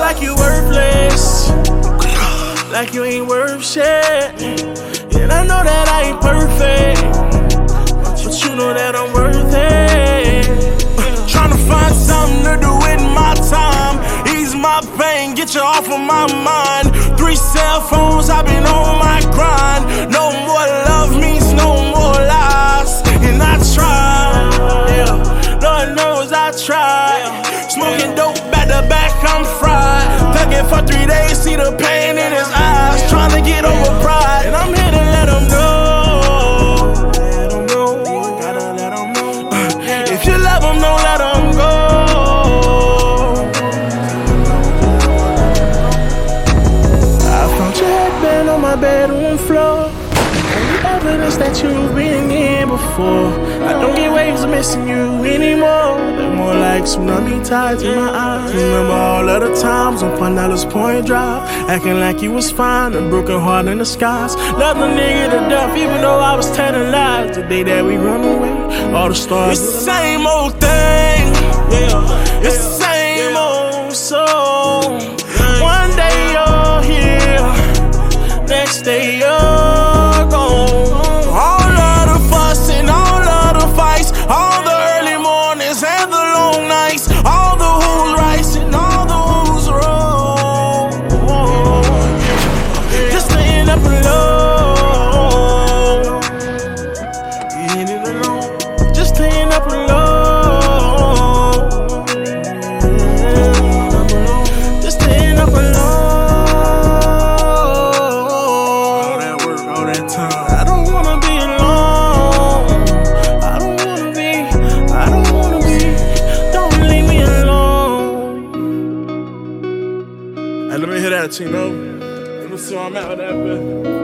like you worthless, like you ain't worth shit. And I know that I ain't perfect, but you know that I'm worth it. Tryna find something to do with my time, ease my pain, get you off of my mind. 3 cell phones, I've been on my grind. No more love means no more lies. And I try, yeah, Lord knows I try. Smoking dope back to back, I'm fried. Thugging for 3 days, see the pain in his eyes. Tryna get over pride, and I'm here to let him know. Let him know, gotta let him know. If you love him, don't let him go. I found your headband on my bedroom floor. Only evidence that you've been here before. I don't get waves of missing you anymore. They're more like tsunami tides in my eyes. Remember all of the times on Pinellas Point Drive, acting like you was fine, a broken heart in the skies. Loved the nigga to death, even though I was telling lies. The day that we run away, all the stars. It's the same old thing, yeah. It's the same old song. One day you're here, next day you're gone. All of the fuss and all of the fights, all the early mornings and the long nights, all the who's right and all the who's wrong. Just to end up alone. You end it alone, just to end up alone. Just to end up alone. All that work, all that time. I don't wanna be alone. I don't wanna be. Don't leave me alone. Hey, let me hear that, Tino. Let me see where I'm at with that, man.